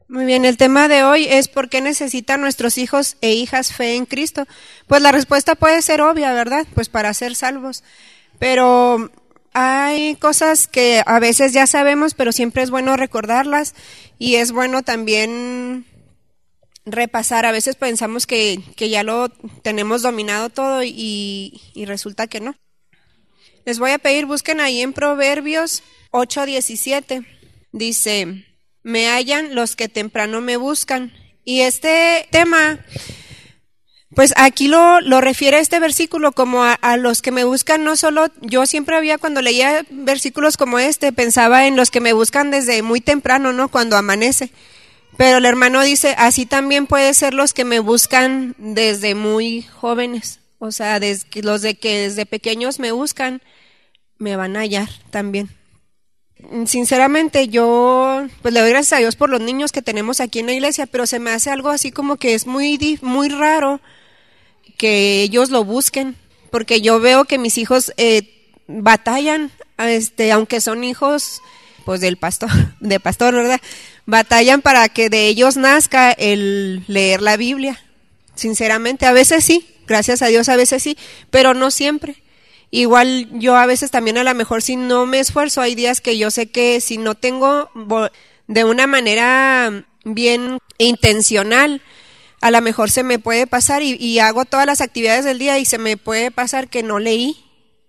Muy bien, el tema de hoy es ¿por qué necesitan nuestros hijos e hijas fe en Cristo? Pues la respuesta puede ser obvia, ¿verdad? Pues para ser salvos. Pero hay cosas que a veces ya sabemos, pero siempre es bueno recordarlas y es bueno también repasar. A veces pensamos que ya lo tenemos dominado todo y resulta que no. Les voy a pedir, busquen ahí en Proverbios 8:17. Dice: me hallan los que temprano me buscan. Y este tema, pues aquí lo refiere este versículo como a los que me buscan. No solo, yo siempre había, cuando leía versículos como este, pensaba en los que me buscan desde muy temprano, ¿no? Cuando amanece. Pero el hermano dice, así también puede ser los que me buscan desde muy jóvenes. O sea, los de que desde pequeños me buscan, me van a hallar también. Sinceramente yo pues le doy gracias a Dios por los niños que tenemos aquí en la iglesia, pero se me hace algo así como que es muy raro que ellos lo busquen, porque yo veo que mis hijos batallan, aunque son hijos pues del pastor, de pastor, ¿verdad? Batallan para que de ellos nazca el leer la Biblia. Sinceramente, a veces sí, gracias a Dios a veces sí, pero no siempre. Igual yo a veces también a lo mejor si no me esfuerzo, hay días que yo sé que si no tengo de una manera bien intencional, a lo mejor se me puede pasar y hago todas las actividades del día y se me puede pasar que no leí.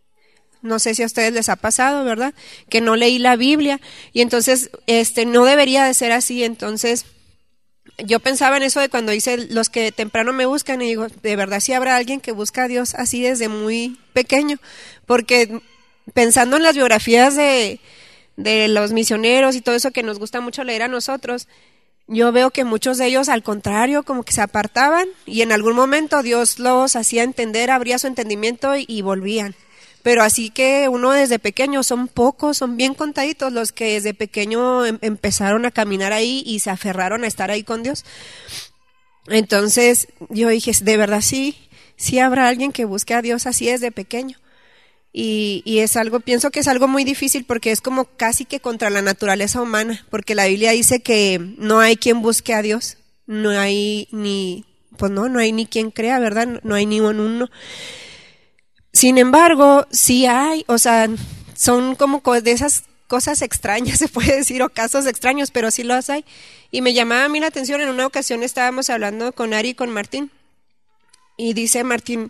No sé si a ustedes les ha pasado, ¿verdad? Que no leí la Biblia y entonces no debería de ser así. Entonces yo pensaba en eso de cuando dice los que temprano me buscan y digo, de verdad sí habrá alguien que busca a Dios así desde muy pequeño, porque pensando en las biografías de los misioneros y todo eso que nos gusta mucho leer a nosotros, yo veo que muchos de ellos al contrario como que se apartaban y en algún momento Dios los hacía entender, abría su entendimiento y volvían. Pero así que uno desde pequeño, son pocos, son bien contaditos los que desde pequeño empezaron a caminar ahí y se aferraron a estar ahí con Dios. Entonces yo dije, de verdad sí habrá alguien que busque a Dios así desde pequeño. Y es algo, pienso que es algo muy difícil porque es como casi que contra la naturaleza humana, porque la Biblia dice que no hay quien busque a Dios, no hay ni quien crea, ¿verdad? No hay ni uno. Sin embargo, sí hay, o sea, son como de esas cosas extrañas, se puede decir, o casos extraños, pero sí los hay. Y me llamaba a mí la atención, en una ocasión estábamos hablando con Ari y con Martín, y dice Martín,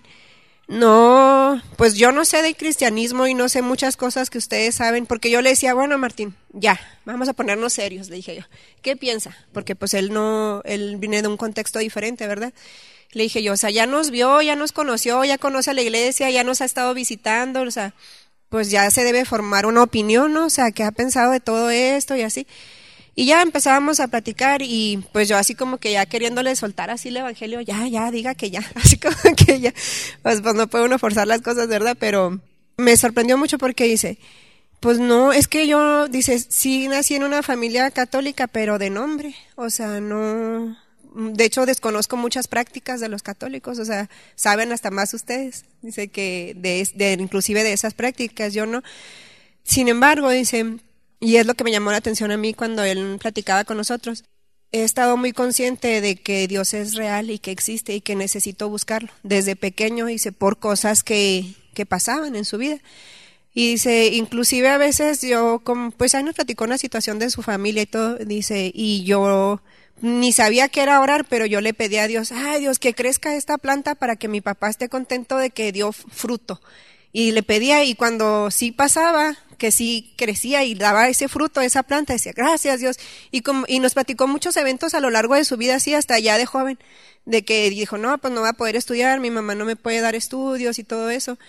no, pues yo no sé de cristianismo y no sé muchas cosas que ustedes saben, porque yo le decía, bueno Martín, ya, vamos a ponernos serios, le dije yo, ¿qué piensa? Porque pues él viene de un contexto diferente, ¿verdad? Le dije yo, o sea, ya nos vio, ya nos conoció, ya conoce a la iglesia, ya nos ha estado visitando, o sea, pues ya se debe formar una opinión, ¿no? O sea, ¿qué ha pensado de todo esto y así? Y ya empezábamos a platicar y pues yo así como que ya queriéndole soltar así el evangelio, ya, diga que ya, así como que ya, pues no puede uno forzar las cosas, ¿verdad? Pero me sorprendió mucho porque dice, pues no, es que yo, dice, sí nací en una familia católica, pero de nombre, o sea, no, de hecho desconozco muchas prácticas de los católicos, o sea, saben hasta más ustedes, dice que inclusive de esas prácticas, yo no. Sin embargo, dice, y es lo que me llamó la atención a mí cuando él platicaba con nosotros, he estado muy consciente de que Dios es real y que existe y que necesito buscarlo. Desde pequeño, dice, por cosas que pasaban en su vida. Y dice, inclusive a veces yo, pues ahí nos platicó una situación de su familia y todo, dice, y yo ni sabía qué era orar, pero yo le pedí a Dios, ay Dios, que crezca esta planta para que mi papá esté contento de que dio fruto. Y le pedía, y cuando sí pasaba, que sí crecía y daba ese fruto, esa planta, decía, gracias Dios. Y nos platicó muchos eventos a lo largo de su vida, así hasta ya de joven, de que dijo, no, pues no va a poder estudiar, mi mamá no me puede dar estudios y todo eso.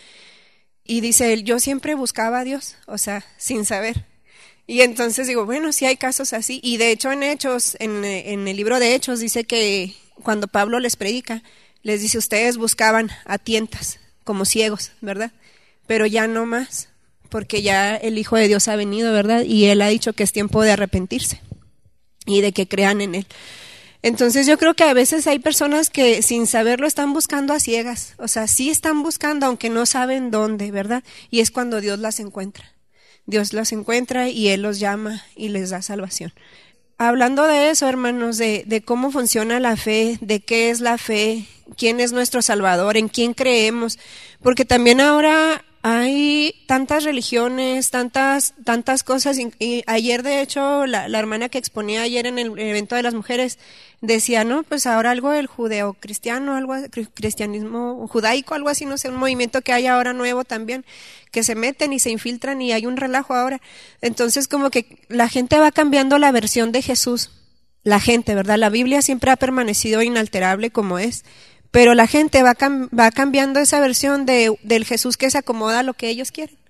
Y dice él, yo siempre buscaba a Dios, o sea, sin saber. Y entonces digo, bueno, sí hay casos así. Y de hecho en Hechos, en el libro de Hechos, dice que cuando Pablo les predica, les dice, ustedes buscaban a tientas, como ciegos, ¿verdad? Pero ya no más, porque ya el Hijo de Dios ha venido, ¿verdad? Y Él ha dicho que es tiempo de arrepentirse y de que crean en Él. Entonces yo creo que a veces hay personas que sin saberlo están buscando a ciegas, o sea, sí están buscando aunque no saben dónde, ¿verdad? Y es cuando Dios las encuentra. Dios las encuentra y Él los llama y les da salvación. hablando de eso, hermanos, de cómo funciona la fe, de qué es la fe, quién es nuestro Salvador, en quién creemos, porque también ahora hay tantas religiones, tantas cosas, y ayer de hecho la hermana que exponía ayer en el evento de las mujeres decía, no, pues ahora algo del judeocristiano, algo cristianismo judaico, algo así, no sé, un movimiento que hay ahora nuevo también, que se meten y se infiltran y hay un relajo ahora. Entonces como que la gente va cambiando la versión de Jesús, la gente, ¿verdad? La Biblia siempre ha permanecido inalterable como es, pero la gente va cambiando esa versión del Jesús que se acomoda a lo que ellos quieren.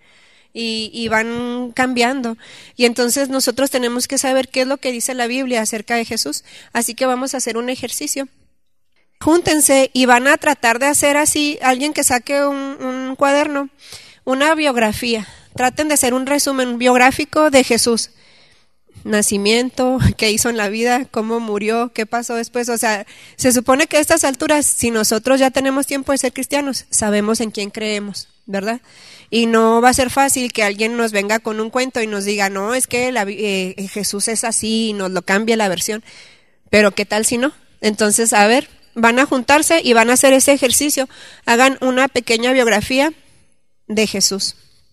Y van cambiando. Y entonces nosotros tenemos que saber qué es lo que dice la Biblia acerca de Jesús. Así que vamos a hacer un ejercicio. Júntense y van a tratar de hacer así, alguien que saque un cuaderno, una biografía. Traten de hacer un resumen biográfico de Jesús. Nacimiento, qué hizo en la vida, cómo murió, qué pasó después. O sea, se supone que a estas alturas, si nosotros ya tenemos tiempo de ser cristianos, sabemos en quién creemos, ¿verdad? Y no va a ser fácil que alguien nos venga con un cuento y nos diga, no, es que Jesús es así y nos lo cambia la versión. Pero ¿qué tal si no? Entonces, a ver, van a juntarse y van a hacer ese ejercicio. Hagan una pequeña biografía de Jesús.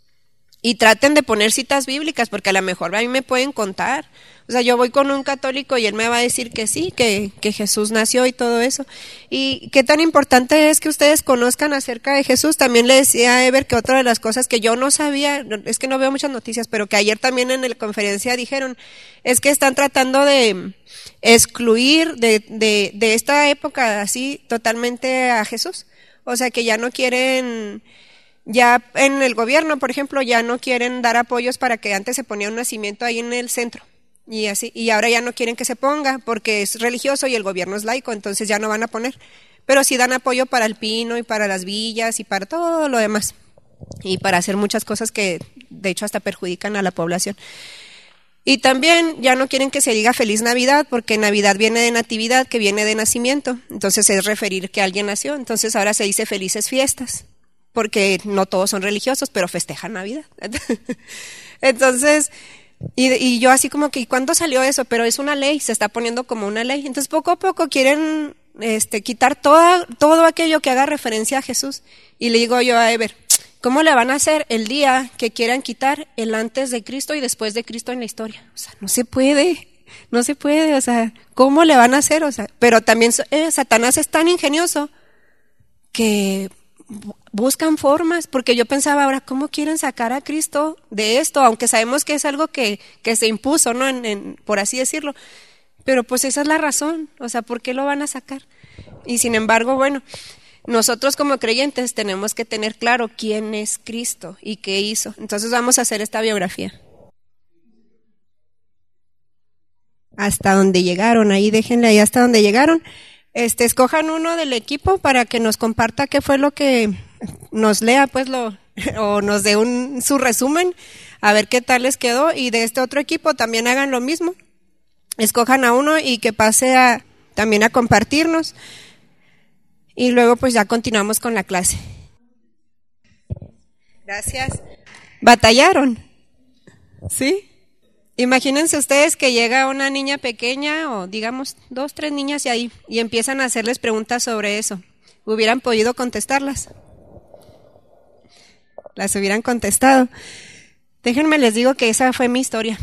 Y traten de poner citas bíblicas, porque a lo mejor a mí me pueden contar. O sea, yo voy con un católico y él me va a decir que sí, que Jesús nació y todo eso. Y qué tan importante es que ustedes conozcan acerca de Jesús. También le decía a Ever que otra de las cosas que yo no sabía, es que no veo muchas noticias, pero que ayer también en la conferencia dijeron, es que están tratando de excluir de esta época así totalmente a Jesús. O sea, que ya no quieren... Ya en el gobierno, por ejemplo, ya no quieren dar apoyos para que antes se ponía un nacimiento ahí en el centro y así, y ahora ya no quieren que se ponga porque es religioso y el gobierno es laico, entonces ya no van a poner, pero sí dan apoyo para el pino y para las villas y para todo lo demás y para hacer muchas cosas que de hecho hasta perjudican a la población. Y también ya no quieren que se diga Feliz Navidad, porque Navidad viene de natividad, que viene de nacimiento, entonces es referir que alguien nació, entonces ahora se dice Felices Fiestas, porque no todos son religiosos, pero festejan Navidad. Entonces, y yo así como que, ¿y cuándo salió eso? Pero es una ley, se está poniendo como una ley. Entonces, poco a poco quieren quitar todo aquello que haga referencia a Jesús. Y le digo yo a Ever, ¿cómo le van a hacer el día que quieran quitar el antes de Cristo y después de Cristo en la historia? O sea, no se puede, o sea, ¿cómo le van a hacer? O sea, pero también Satanás es tan ingenioso que buscan formas, porque yo pensaba ahora, ¿cómo quieren sacar a Cristo de esto? Aunque sabemos que es algo que se impuso, ¿no? Por así decirlo. Pero pues esa es la razón, o sea, ¿por qué lo van a sacar? Y sin embargo, bueno, nosotros como creyentes tenemos que tener claro quién es Cristo y qué hizo. Entonces vamos a hacer esta biografía. Hasta donde llegaron, ahí déjenle ahí hasta donde llegaron. Escojan uno del equipo para que nos comparta qué fue lo que nos lea, pues o nos dé su resumen, a ver qué tal les quedó. Y de este otro equipo también hagan lo mismo. Escojan a uno y que pase también a compartirnos. Y luego pues ya continuamos con la clase. Gracias. ¿Batallaron? ¿Sí? Imagínense ustedes que llega una niña pequeña o digamos 2, 3 niñas y empiezan a hacerles preguntas sobre eso. ¿Hubieran podido contestarlas? Las hubieran contestado. Déjenme les digo que esa fue mi historia.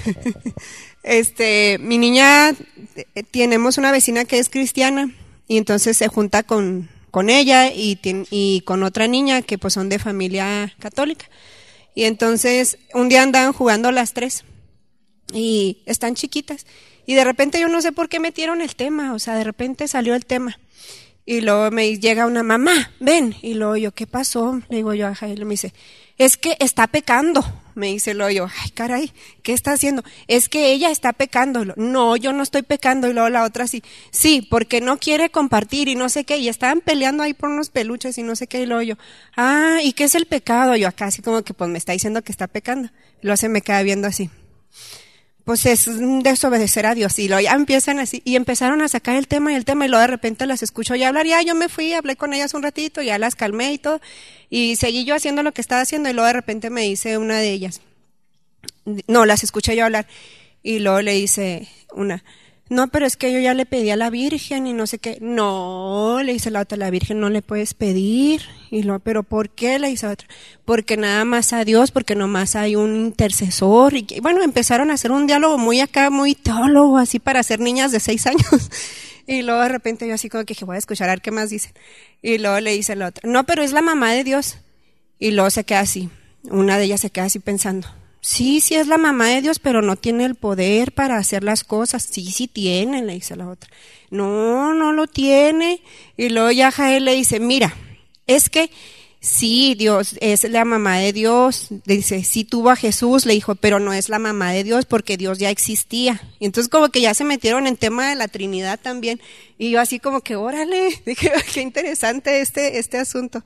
Mi niña, tenemos una vecina que es cristiana y entonces se junta con ella y con otra niña que pues son de familia católica. Y entonces un día andaban jugando las 3. Y están chiquitas y de repente yo no sé por qué metieron el tema, o sea, de repente salió el tema y luego me llega una mamá, ven, y luego yo, ¿qué pasó? Le digo yo a Jael, me dice, es que está pecando, me dice, luego yo, ay caray, ¿qué está haciendo? Es que ella está pecando, no, yo no estoy pecando, y luego la otra sí, porque no quiere compartir y no sé qué, y estaban peleando ahí por unos peluches y no sé qué, y luego yo, ¿y qué es el pecado? Yo acá así como que pues me está diciendo que está pecando, y luego se me queda viendo así. Pues es desobedecer a Dios, y luego ya empiezan así, y empezaron a sacar el tema, y luego de repente las escucho ya hablar, ya yo me fui, hablé con ellas un ratito, ya las calmé y todo, y seguí yo haciendo lo que estaba haciendo, y luego de repente me dice una de ellas, no, las escuché yo hablar, Y luego le dice una, no, pero es que yo ya le pedí a la Virgen y no sé qué. No, le dice la otra, la Virgen no le puedes pedir. Y luego, pero ¿por qué? Le dice la otra, porque nada más a Dios, porque nomás hay un intercesor. Y bueno, empezaron a hacer un diálogo muy acá, muy teólogo, así para ser niñas de 6 años. Y luego de repente yo así como que dije, voy a escuchar a ver qué más dicen. Y luego le dice la otra, no, pero es la mamá de Dios. Y luego se queda así, una de ellas se queda así pensando, sí, sí es la mamá de Dios, pero no tiene el poder para hacer las cosas. Sí, sí tiene, le dice la otra. No, no lo tiene. Y luego ya Jael le dice, mira, es que sí, Dios es la mamá de Dios. Dice, sí tuvo a Jesús, le dijo, pero no es la mamá de Dios porque Dios ya existía. Y entonces como que ya se metieron en tema de la Trinidad también. Y yo así como que, órale, dije, qué interesante este asunto.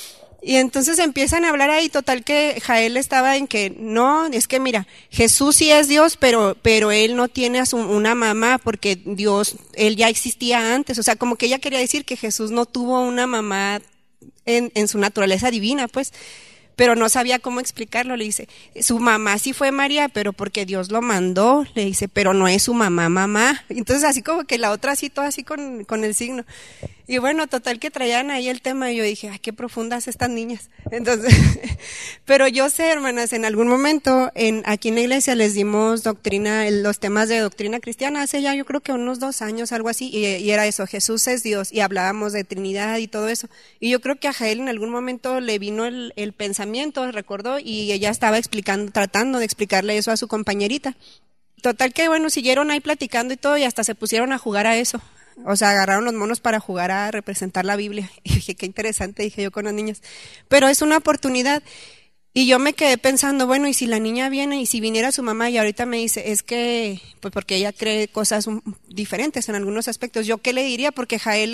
Y entonces empiezan a hablar ahí, total que Jael estaba en que, no, es que mira, Jesús sí es Dios, pero él no tiene una mamá porque Dios, él ya existía antes. O sea, como que ella quería decir que Jesús no tuvo una mamá en su naturaleza divina, pues, pero no sabía cómo explicarlo. Le dice, su mamá sí fue María, pero porque Dios lo mandó. Le dice, pero no es su mamá. Entonces así como que la otra así, toda así con el signo. Y bueno, total que traían ahí el tema y yo dije, ay, qué profundas estas niñas. Entonces, pero yo sé, hermanas, en algún momento aquí en la iglesia les dimos los temas de doctrina cristiana hace ya yo creo que unos 2 años, algo así, y era eso, Jesús es Dios, y hablábamos de Trinidad y todo eso. Y yo creo que a Jael en algún momento le vino el pensamiento, recordó, y ella estaba tratando de explicarle eso a su compañerita. Total que bueno, siguieron ahí platicando y todo, y hasta se pusieron a jugar a eso. O sea, agarraron los monos para jugar a representar la Biblia. Y dije, qué interesante, dije yo con las niñas. Pero es una oportunidad. Y yo me quedé pensando, bueno, y si la niña viene, y si viniera su mamá y ahorita me dice, es que, pues porque ella cree cosas diferentes en algunos aspectos, ¿yo qué le diría? Porque Jael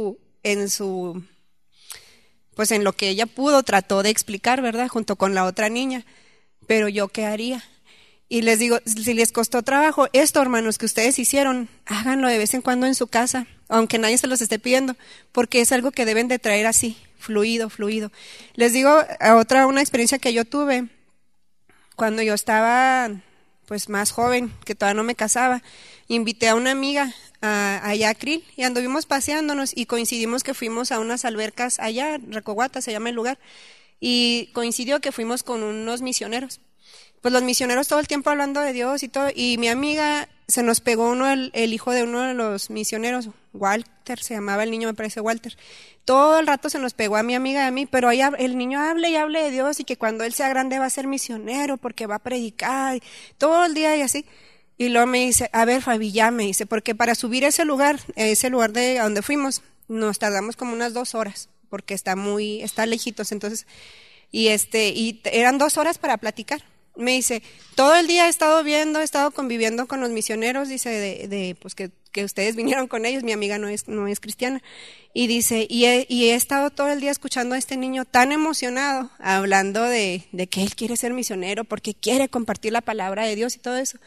pues en lo que ella pudo trató de explicar, ¿verdad? Junto con la otra niña. Pero ¿yo qué haría? Y les digo, si les costó trabajo esto, hermanos, que ustedes hicieron, háganlo de vez en cuando en su casa, aunque nadie se los esté pidiendo, porque es algo que deben de traer así, fluido. Les digo una experiencia que yo tuve cuando yo estaba pues más joven, que todavía no me casaba. Invité a una amiga allá a Krill y anduvimos paseándonos y coincidimos que fuimos a unas albercas allá, Recoguata se llama el lugar, y coincidió que fuimos con unos misioneros. Pues los misioneros todo el tiempo hablando de Dios y todo, y mi amiga se nos pegó el hijo de uno de los misioneros, Walter, se llamaba el niño, me parece Walter. Todo el rato se nos pegó a mi amiga y a mí, pero ahí el niño hable y hable de Dios y que cuando él sea grande va a ser misionero porque va a predicar, todo el día y así. Y luego me dice, a ver Fabi, ya me dice, porque para subir ese lugar de a donde fuimos, nos tardamos como unas 2 horas, porque está lejitos, entonces, y eran 2 horas para platicar. Me dice, todo el día he estado conviviendo con los misioneros, dice, pues que ustedes vinieron con ellos, mi amiga no es cristiana, y dice, y he estado todo el día escuchando a este niño tan emocionado, hablando de que él quiere ser misionero, porque quiere compartir la palabra de Dios y todo eso.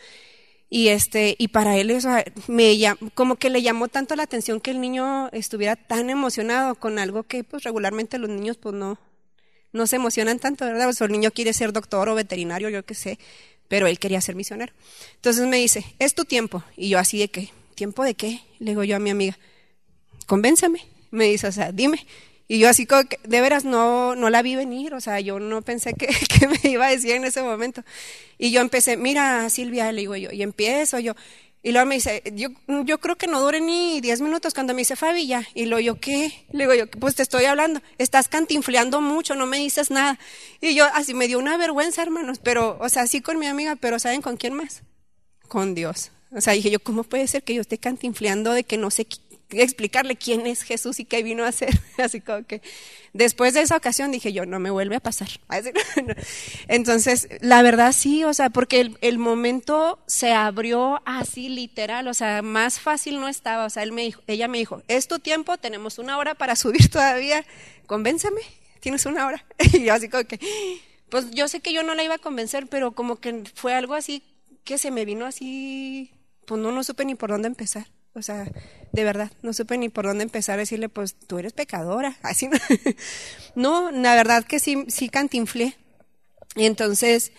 Y para él eso como que le llamó tanto la atención que el niño estuviera tan emocionado con algo que pues regularmente los niños pues no se emocionan tanto, ¿verdad? Pues el niño quiere ser doctor o veterinario, yo qué sé, pero él quería ser misionero. Entonces me dice, es tu tiempo. Y yo así de ¿qué? ¿Tiempo de qué? Le digo yo a mi amiga, convénceme. Me dice, o sea, dime. Y yo así como que, de veras no la vi venir, o sea, yo no pensé que me iba a decir en ese momento. Y yo empecé, mira Silvia, le digo yo, y empiezo yo. Y luego me dice, yo creo que no dure ni 10 minutos cuando me dice, Fabi, ya. Y luego yo, ¿qué? Le digo yo, pues te estoy hablando, estás cantinfleando mucho, no me dices nada. Y yo, así me dio una vergüenza, hermanos, pero, o sea, sí con mi amiga, pero ¿saben con quién más? Con Dios. O sea, dije yo, ¿cómo puede ser que yo esté cantinfleando de que no sé explicarle quién es Jesús y qué vino a hacer? Así como que después de esa ocasión dije yo, no me vuelve a pasar. Entonces, la verdad sí, o sea, porque el momento se abrió así literal, o sea, más fácil no estaba. O sea, ella me dijo, es tu tiempo, tenemos 1 hora para subir todavía, convénceme, tienes 1 hora. Y yo así como que, pues yo sé que yo no la iba a convencer, pero como que fue algo así que se me vino así, pues no supe ni por dónde empezar. O sea, de verdad, no supe ni por dónde empezar a decirle, pues tú eres pecadora. Así no, la verdad que sí cantinflé. Y entonces,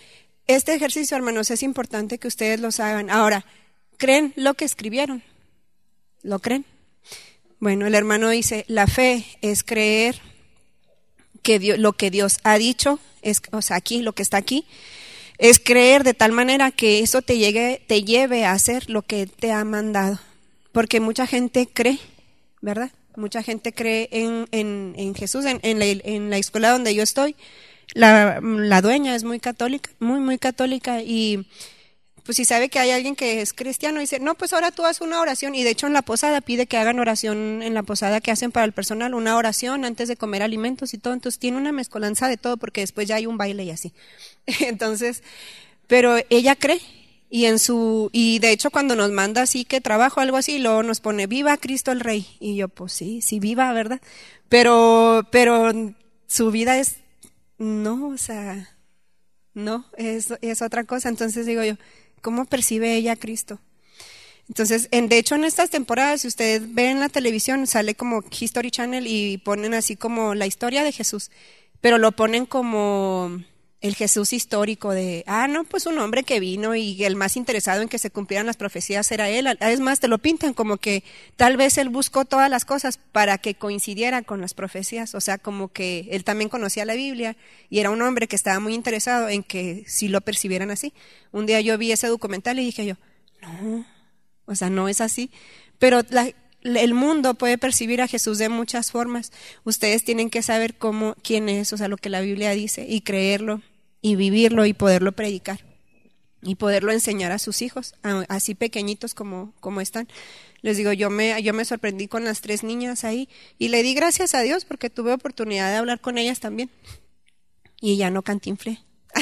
este ejercicio, hermanos, es importante que ustedes los hagan. Ahora, ¿creen lo que escribieron? ¿Lo creen? Bueno, el hermano dice, la fe es creer que lo que Dios ha dicho, o sea, aquí, lo que está aquí, es creer de tal manera que eso te lleve a hacer lo que te ha mandado. Porque mucha gente cree, ¿verdad? Mucha gente cree en Jesús. En la escuela donde yo estoy, la dueña es muy católica, muy católica, y pues si sabe que hay alguien que es cristiano, dice, no, pues ahora tú haz una oración, y de hecho en la posada pide que hagan oración, en la posada que hacen para el personal, una oración antes de comer alimentos y todo, entonces tiene una mezcolanza de todo, porque después ya hay un baile y así. Entonces, pero ella cree, y de hecho cuando nos manda así que trabajo, algo así, luego nos pone, viva Cristo el Rey, y yo, pues sí viva, ¿verdad? Pero su vida es, no, o sea, no, es otra cosa. Entonces digo yo, ¿cómo percibe ella a Cristo? Entonces, de hecho en estas temporadas, si ustedes ven en la televisión, sale como History Channel y ponen así como la historia de Jesús, pero lo ponen como el Jesús histórico de, no, pues un hombre que vino y el más interesado en que se cumplieran las profecías era él. Es más, te lo pintan como que tal vez él buscó todas las cosas para que coincidieran con las profecías, o sea, como que él también conocía la Biblia y era un hombre que estaba muy interesado en que sí lo percibieran así. Un día yo vi ese documental y dije yo, no, o sea, no es así, pero el mundo puede percibir a Jesús de muchas formas. Ustedes tienen que saber quién es, o sea, lo que la Biblia dice, y creerlo, y vivirlo, y poderlo predicar, y poderlo enseñar a sus hijos, así pequeñitos como están. Les digo, yo me sorprendí con las 3 niñas ahí, y le di gracias a Dios porque tuve oportunidad de hablar con ellas también, y ya no cantinflé.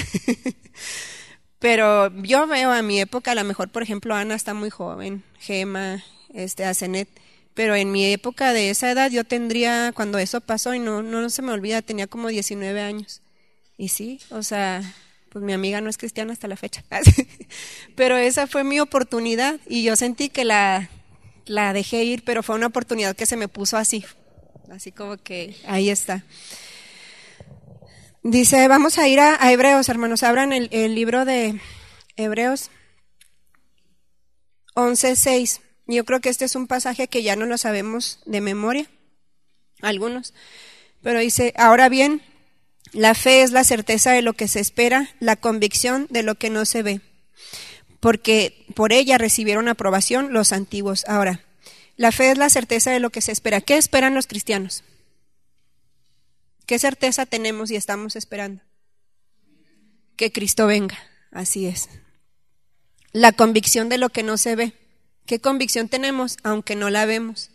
Pero yo veo a mi época, a lo mejor, por ejemplo, Ana está muy joven, Gema, Asenet, pero en mi época de esa edad yo tendría, cuando eso pasó, y no se me olvida, tenía como 19 años. Y sí, o sea, pues mi amiga no es cristiana hasta la fecha. Pero esa fue mi oportunidad y yo sentí que la dejé ir, pero fue una oportunidad que se me puso así como que ahí está. Dice, vamos a ir a Hebreos, hermanos, abran el libro de Hebreos 11:6. Yo creo que este es un pasaje que ya no lo sabemos de memoria, algunos, pero dice, ahora bien, la fe es la certeza de lo que se espera, la convicción de lo que no se ve, porque por ella recibieron aprobación los antiguos. Ahora, la fe es la certeza de lo que se espera. ¿Qué esperan los cristianos? ¿Qué certeza tenemos y estamos esperando? Que Cristo venga, así es. La convicción de lo que no se ve. ¿Qué convicción tenemos aunque no la vemos?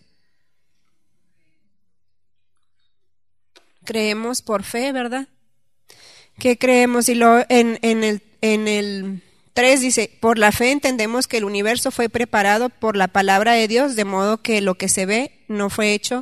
Creemos por fe, ¿verdad? ¿Qué creemos? Y luego en el 3 dice, por la fe entendemos que el universo fue preparado por la palabra de Dios, de modo que lo que se ve no fue hecho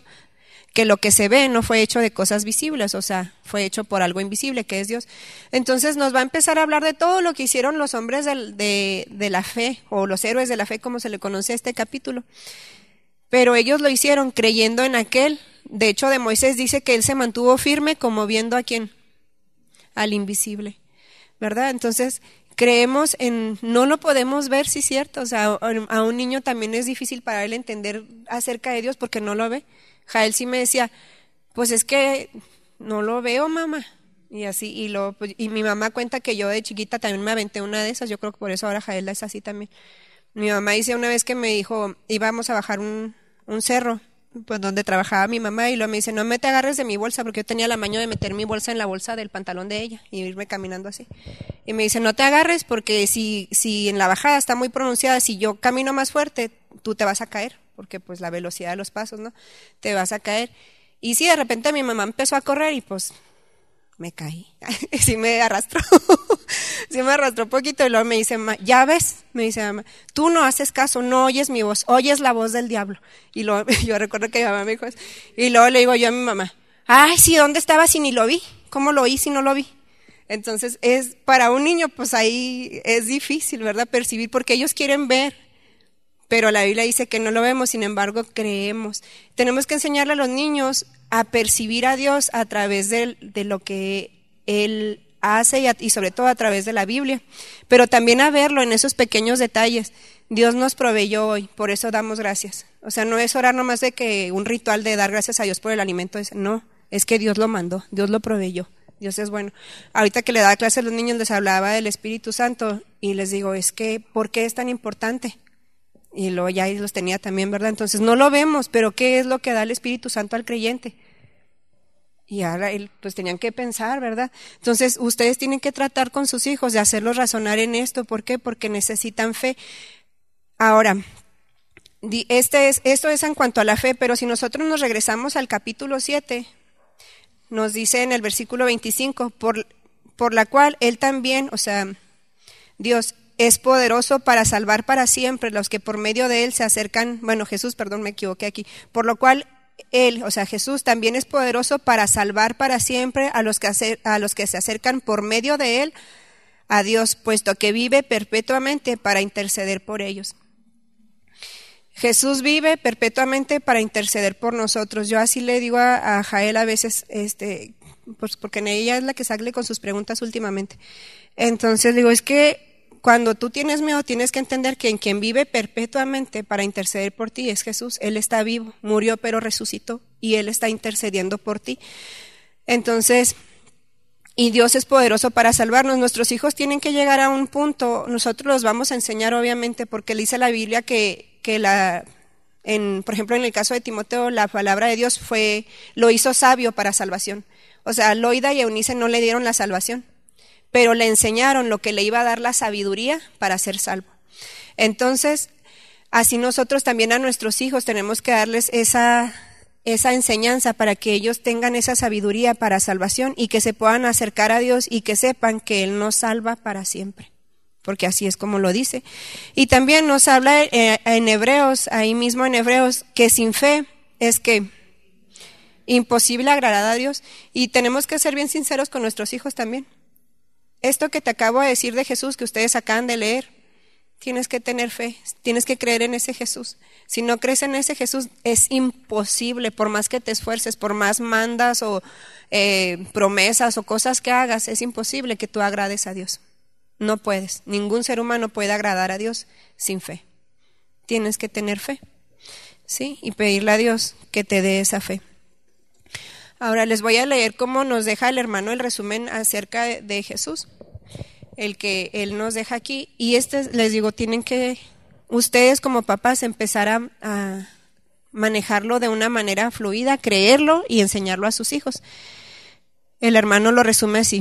de cosas visibles, o sea, fue hecho por algo invisible, que es Dios. Entonces nos va a empezar a hablar de todo lo que hicieron los hombres de la fe, o los héroes de la fe, como se le conoce a este capítulo. Pero ellos lo hicieron creyendo en aquel. De hecho, de Moisés dice que él se mantuvo firme como viendo a quién, al invisible, ¿verdad? Entonces, creemos no lo podemos ver, sí es cierto, o sea, a un niño también es difícil para él entender acerca de Dios porque no lo ve. Jael sí me decía, pues es que no lo veo, mamá, y así, y mi mamá cuenta que yo de chiquita también me aventé una de esas, yo creo que por eso ahora Jael es así también. Mi mamá dice una vez que me dijo, íbamos a bajar un cerro, pues donde trabajaba mi mamá, y luego me dice, no me te agarres de mi bolsa, porque yo tenía la maña de meter mi bolsa en la bolsa del pantalón de ella y irme caminando así. Y me dice, no te agarres porque si en la bajada está muy pronunciada, si yo camino más fuerte, tú te vas a caer, porque pues la velocidad de los pasos, ¿no? Te vas a caer. Y sí, de repente mi mamá empezó a correr y pues me caí. Sí me arrastró. Sí me arrastró un poquito y luego me dice, ya ves, me dice mamá, tú no haces caso, no oyes mi voz, oyes la voz del diablo. Y luego yo recuerdo que mi mamá me dijo eso. Y luego le digo yo a mi mamá, ay, sí, ¿dónde estaba si ni lo vi? ¿Cómo lo oí si no lo vi? Entonces para un niño pues ahí es difícil, ¿verdad? Percibir porque ellos quieren ver. Pero la Biblia dice que no lo vemos, sin embargo creemos. Tenemos que enseñarle a los niños a percibir a Dios a través de lo que Él hace y sobre todo a través de la Biblia, pero también a verlo en esos pequeños detalles. Dios nos proveyó hoy, por eso damos gracias. O sea, no es orar nomás de que un ritual de dar gracias a Dios por el alimento, no, es que Dios lo mandó, Dios lo proveyó, Dios es bueno. Ahorita que le daba clase a los niños les hablaba del Espíritu Santo y les digo, es que, ¿por qué es tan importante? Y luego ya los tenía también, ¿verdad? Entonces no lo vemos, pero ¿qué es lo que da el Espíritu Santo al creyente? Y ahora pues tenían que pensar, ¿verdad? Entonces ustedes tienen que tratar con sus hijos de hacerlos razonar en esto. ¿Por qué? Porque necesitan fe. Ahora, esto es en cuanto a la fe, pero si nosotros nos regresamos al capítulo 7, nos dice en el versículo 25, por la cual Él también, o sea, Dios es poderoso para salvar para siempre los que por medio de Él se acercan, Jesús, perdón, me equivoqué aquí, por lo cual Él, o sea, Jesús también es poderoso para salvar para siempre a los que se acercan por medio de Él a Dios, puesto que vive perpetuamente para interceder por ellos. Jesús vive perpetuamente para interceder por nosotros. Yo así le digo a Jael a veces, pues porque en ella es la que sale con sus preguntas últimamente. Entonces digo, es que cuando tú tienes miedo tienes que entender que en quien vive perpetuamente para interceder por ti es Jesús. Él está vivo, murió pero resucitó y Él está intercediendo por ti. Entonces, y Dios es poderoso para salvarnos. Nuestros hijos tienen que llegar a un punto, nosotros los vamos a enseñar obviamente porque dice la Biblia que por ejemplo en el caso de Timoteo, la palabra de Dios lo hizo sabio para salvación. O sea, Loida y Eunice no le dieron la salvación, pero le enseñaron lo que le iba a dar la sabiduría para ser salvo. Entonces, así nosotros también a nuestros hijos tenemos que darles esa enseñanza para que ellos tengan esa sabiduría para salvación y que se puedan acercar a Dios y que sepan que Él nos salva para siempre, porque así es como lo dice. Y también nos habla en Hebreos, ahí mismo en Hebreos, que sin fe es que imposible agradar a Dios, y tenemos que ser bien sinceros con nuestros hijos también. Esto que te acabo de decir de Jesús, que ustedes acaban de leer, tienes que tener fe, tienes que creer en ese Jesús. Si no crees en ese Jesús, es imposible, por más que te esfuerces, por más mandas o promesas o cosas que hagas, es imposible que tú agrades a Dios. No puedes, ningún ser humano puede agradar a Dios sin fe. Tienes que tener fe, ¿sí? Y pedirle a Dios que te dé esa fe. Ahora les voy a leer cómo nos deja el hermano el resumen acerca de Jesús, el que él nos deja aquí. Y les digo, tienen que ustedes como papás empezar a manejarlo de una manera fluida, creerlo y enseñarlo a sus hijos. El hermano lo resume así.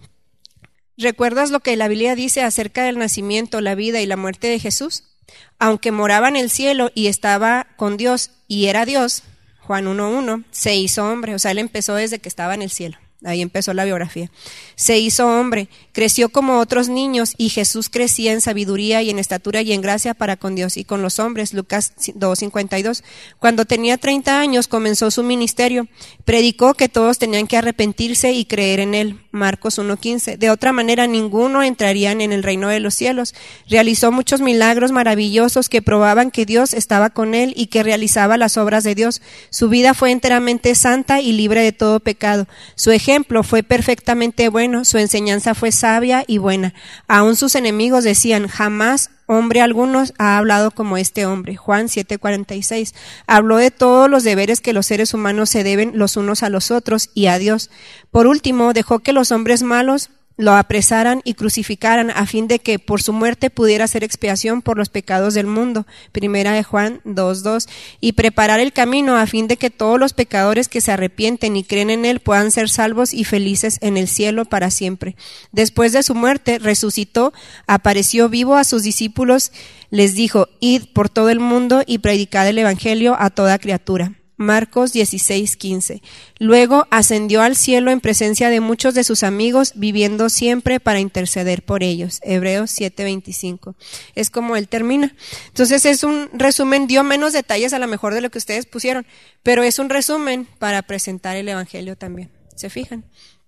¿Recuerdas lo que la Biblia dice acerca del nacimiento, la vida y la muerte de Jesús? Aunque moraba en el cielo y estaba con Dios y era Dios, Juan 1:1, se hizo hombre. O sea, él empezó desde que estaba en el cielo. Ahí empezó la biografía. Se hizo hombre, creció como otros niños y Jesús crecía en sabiduría y en estatura y en gracia para con Dios y con los hombres. Lucas 2:52. Cuando tenía 30 años comenzó su ministerio. Predicó que todos tenían que arrepentirse y creer en él. Marcos 1:15. De otra manera ninguno entraría en el reino de los cielos. Realizó muchos milagros maravillosos que probaban que Dios estaba con él y que realizaba las obras de Dios. Su vida fue enteramente santa y libre de todo pecado. Su ejemplo fue perfectamente bueno, su enseñanza fue sabia y buena. Aún sus enemigos decían, jamás hombre alguno ha hablado como este hombre. Juan 7:46. Habló de todos los deberes que los seres humanos se deben los unos a los otros y a Dios. Por último, dejó que los hombres malos lo apresaran y crucificaran a fin de que por su muerte pudiera hacer expiación por los pecados del mundo. Primera de Juan 2:2. Y preparar el camino a fin de que todos los pecadores que se arrepienten y creen en él puedan ser salvos y felices en el cielo para siempre. Después de su muerte, resucitó, apareció vivo a sus discípulos, les dijo, id por todo el mundo y predicad el evangelio a toda criatura. Marcos 16:15. Luego ascendió al cielo en presencia de muchos de sus amigos, viviendo siempre para interceder por ellos. Hebreos 7:25. Es como él termina. Entonces es un resumen, dio menos detalles a lo mejor de lo que ustedes pusieron, pero es un resumen para presentar el evangelio también. ¿Se fijan?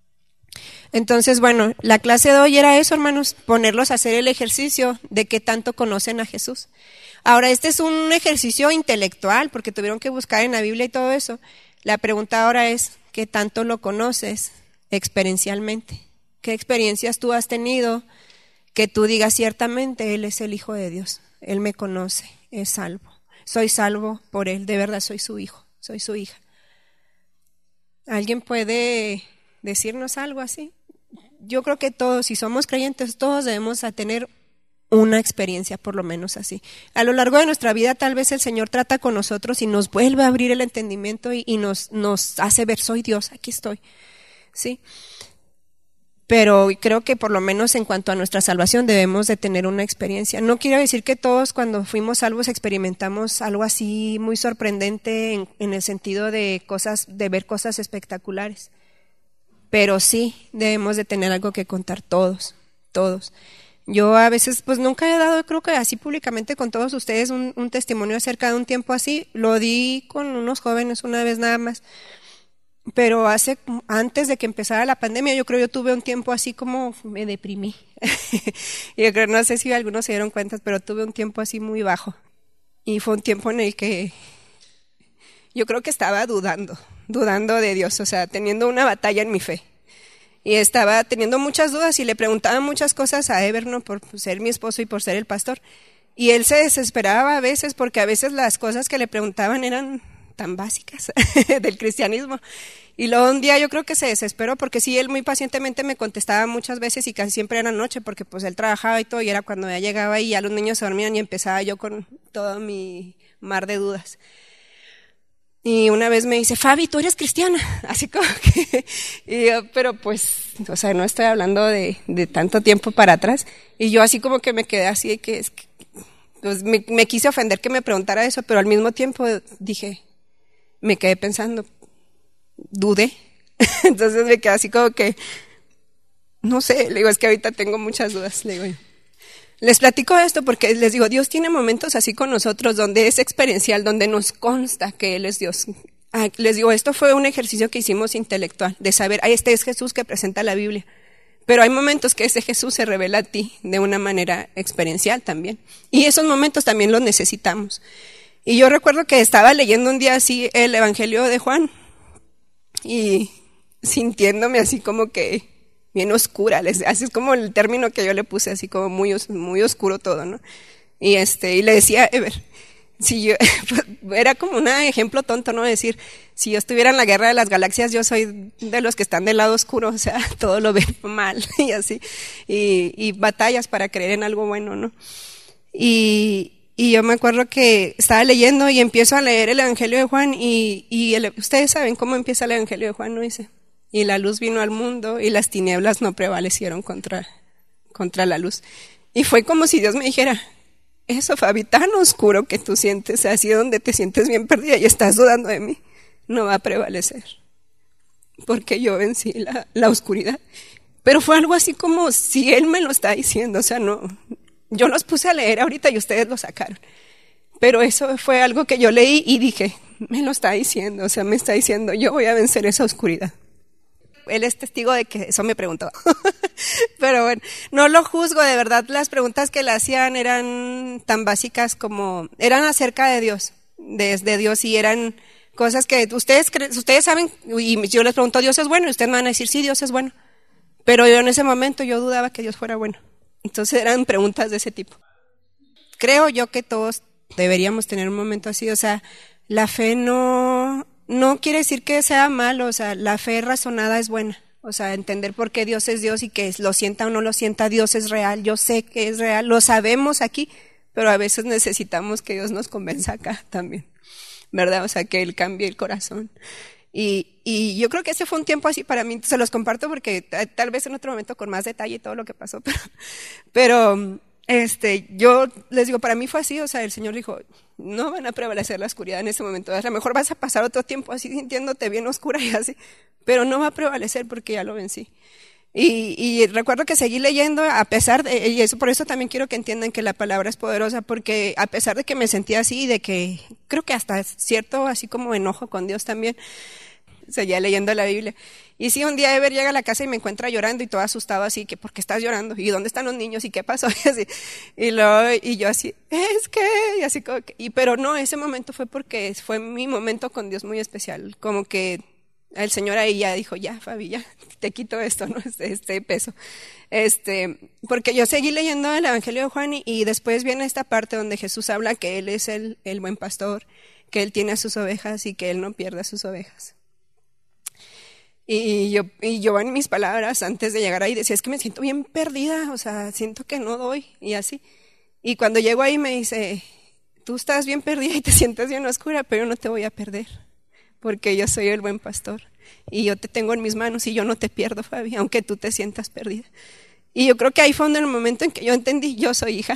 Entonces, bueno, la clase de hoy era eso, hermanos, ponerlos a hacer el ejercicio de qué tanto conocen a Jesús. Ahora, este es un ejercicio intelectual, porque tuvieron que buscar en la Biblia y todo eso. La pregunta ahora es, ¿qué tanto lo conoces experiencialmente? ¿Qué experiencias tú has tenido que tú digas ciertamente Él es el Hijo de Dios? Él me conoce, es salvo. Soy salvo por Él, de verdad soy su hijo, soy su hija. ¿Alguien puede decirnos algo así? Yo creo que todos, si somos creyentes, todos debemos a tener una experiencia por lo menos así. A lo largo de nuestra vida tal vez el Señor trata con nosotros y nos vuelve a abrir el entendimiento y nos hace ver, soy Dios, aquí estoy. ¿Sí? Pero creo que por lo menos en cuanto a nuestra salvación debemos de tener una experiencia. No quiero decir que todos cuando fuimos salvos experimentamos algo así muy sorprendente en el sentido de ver cosas espectaculares. Pero sí debemos de tener algo que contar todos. Yo a veces pues nunca he dado, creo que así públicamente con todos ustedes un testimonio acerca de un tiempo así. Lo di con unos jóvenes una vez nada más. Pero antes de que empezara la pandemia, yo creo yo tuve un tiempo así como me deprimí. Yo creo, no sé si algunos se dieron cuenta, pero tuve un tiempo así muy bajo. Y fue un tiempo en el que yo creo que estaba dudando de Dios, o sea, teniendo una batalla en mi fe. Y estaba teniendo muchas dudas y le preguntaba muchas cosas a Everno por ser mi esposo y por ser el pastor. Y él se desesperaba a veces porque a veces las cosas que le preguntaban eran tan básicas del cristianismo. Y luego un día yo creo que se desesperó porque sí, él muy pacientemente me contestaba muchas veces y casi siempre era noche porque pues él trabajaba y todo y era cuando ya llegaba y ya los niños se dormían y empezaba yo con todo mi mar de dudas. Y una vez me dice, Fabi, ¿tú eres cristiana? Así como que, y yo, pero pues, o sea, no estoy hablando de tanto tiempo para atrás. Y yo así como que me quedé así de que, pues me quise ofender que me preguntara eso, pero al mismo tiempo dije, me quedé pensando, dudé. Entonces me quedé así como que, no sé, le digo, es que ahorita tengo muchas dudas, le digo. Les platico esto porque les digo, Dios tiene momentos así con nosotros donde es experiencial, donde nos consta que Él es Dios. Les digo, esto fue un ejercicio que hicimos intelectual, de saber, este es Jesús que presenta la Biblia. Pero hay momentos que ese Jesús se revela a ti de una manera experiencial también. Y esos momentos también los necesitamos. Y yo recuerdo que estaba leyendo un día así el Evangelio de Juan y sintiéndome así como que bien oscura, así es como el término que yo le puse, así como muy oscuro todo, ¿no? Y le decía, Ever, si yo, era como un ejemplo tonto, ¿no? Decir, si yo estuviera en la guerra de las galaxias, yo soy de los que están del lado oscuro, o sea, todo lo ven mal, y así, y batallas para creer en algo bueno, ¿no? Y yo me acuerdo que estaba leyendo y empiezo a leer el Evangelio de Juan ustedes saben cómo empieza el Evangelio de Juan, ¿no? Dice, y la luz vino al mundo y las tinieblas no prevalecieron contra la luz. Y fue como si Dios me dijera, eso, Fabi, tan oscuro que tú sientes, así donde te sientes bien perdida y estás dudando de mí, no va a prevalecer. Porque yo vencí la oscuridad. Pero fue algo así como si Él me lo está diciendo, o sea, no, yo los puse a leer ahorita y ustedes lo sacaron. Pero eso fue algo que yo leí y dije, me lo está diciendo, o sea, me está diciendo, yo voy a vencer esa oscuridad. Él es testigo de que eso me preguntó. Pero bueno, no lo juzgo, de verdad, las preguntas que le hacían eran tan básicas como, eran acerca de Dios, de Dios, y eran cosas que ustedes saben, y yo les pregunto, ¿Dios es bueno? Y ustedes me van a decir, sí, Dios es bueno. Pero yo en ese momento yo dudaba que Dios fuera bueno. Entonces eran preguntas de ese tipo. Creo yo que todos deberíamos tener un momento así, o sea, la fe no quiere decir que sea malo, o sea, la fe razonada es buena, o sea, entender por qué Dios es Dios y que lo sienta o no lo sienta, Dios es real, yo sé que es real, lo sabemos aquí, pero a veces necesitamos que Dios nos convenza acá también, ¿verdad? O sea, que Él cambie el corazón. Y yo creo que ese fue un tiempo así para mí, se los comparto porque tal vez en otro momento con más detalle y todo lo que pasó, pero yo les digo, para mí fue así, o sea, el Señor dijo, no van a prevalecer la oscuridad en ese momento, a lo mejor vas a pasar otro tiempo así sintiéndote bien oscura y así, pero no va a prevalecer porque ya lo vencí. Y recuerdo que seguí leyendo a pesar de, y eso, por eso también quiero que entiendan que la palabra es poderosa, porque a pesar de que me sentía así, de que creo que hasta cierto así como enojo con Dios también, seguía leyendo la Biblia. Y sí, un día Ever llega a la casa y me encuentra llorando y todo asustado así, que ¿por qué estás llorando? ¿Y dónde están los niños? ¿Y qué pasó? Y así, y yo así, es que, y así como que, pero no, ese momento fue porque fue mi momento con Dios muy especial, como que El Señor ahí ya dijo, ya, Fabi, ya, te quito esto, ¿no? Este peso. Porque yo seguí leyendo el Evangelio de Juan y después viene esta parte donde Jesús habla que Él es el buen pastor, que Él tiene a sus ovejas y que Él no pierde a sus ovejas. Y yo en mis palabras, antes de llegar ahí, decía, es que me siento bien perdida, o sea, siento que no doy, y así. Y cuando llego ahí me dice, tú estás bien perdida y te sientes bien oscura, pero yo no te voy a perder, porque yo soy el buen pastor, y yo te tengo en mis manos, y yo no te pierdo, Fabi, aunque tú te sientas perdida. Y yo creo que ahí fue en el momento en que yo entendí, yo soy hija,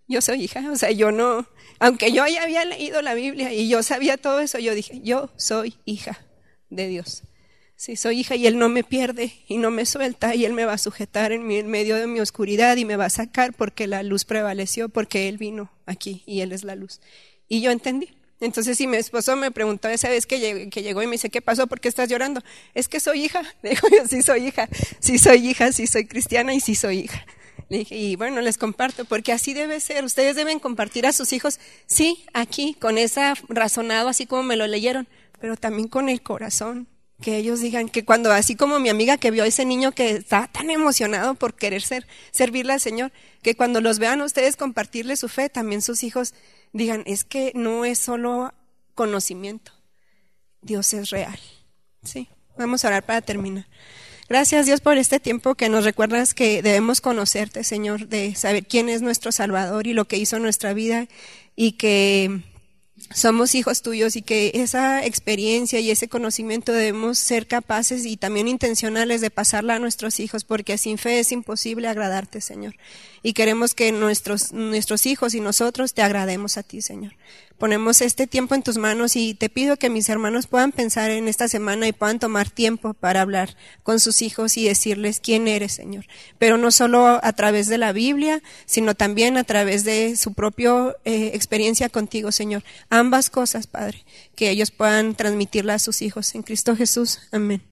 o sea, yo no, aunque yo ya había leído la Biblia, y yo sabía todo eso, yo dije, yo soy hija de Dios. Sí, soy hija y Él no me pierde y no me suelta y Él me va a sujetar en medio de mi oscuridad y me va a sacar porque la luz prevaleció, porque Él vino aquí y Él es la luz. Y yo entendí. Entonces, si mi esposo me preguntó esa vez que llegó y me dice, ¿qué pasó? ¿Por qué estás llorando? Es que soy hija. Le digo yo, sí soy hija, sí soy cristiana y sí soy hija. Le dije, y bueno, les comparto, porque así debe ser. Ustedes deben compartir a sus hijos, sí, aquí, con esa razonado, así como me lo leyeron, pero también con el corazón. Que ellos digan que cuando, así como mi amiga que vio a ese niño que está tan emocionado por querer servirle al Señor, que cuando los vean a ustedes compartirle su fe, también sus hijos digan, es que no es solo conocimiento, Dios es real. Sí, vamos a orar para terminar. Gracias, Dios, por este tiempo que nos recuerdas que debemos conocerte, Señor, de saber quién es nuestro Salvador y lo que hizo en nuestra vida y que somos hijos tuyos y que esa experiencia y ese conocimiento debemos ser capaces y también intencionales de pasarla a nuestros hijos, porque sin fe es imposible agradarte, Señor. Y queremos que nuestros hijos y nosotros te agrademos a ti, Señor. Ponemos este tiempo en tus manos y te pido que mis hermanos puedan pensar en esta semana y puedan tomar tiempo para hablar con sus hijos y decirles quién eres, Señor. Pero no solo a través de la Biblia, sino también a través de su propia experiencia contigo, Señor. Ambas cosas, Padre, que ellos puedan transmitirla a sus hijos. En Cristo Jesús. Amén.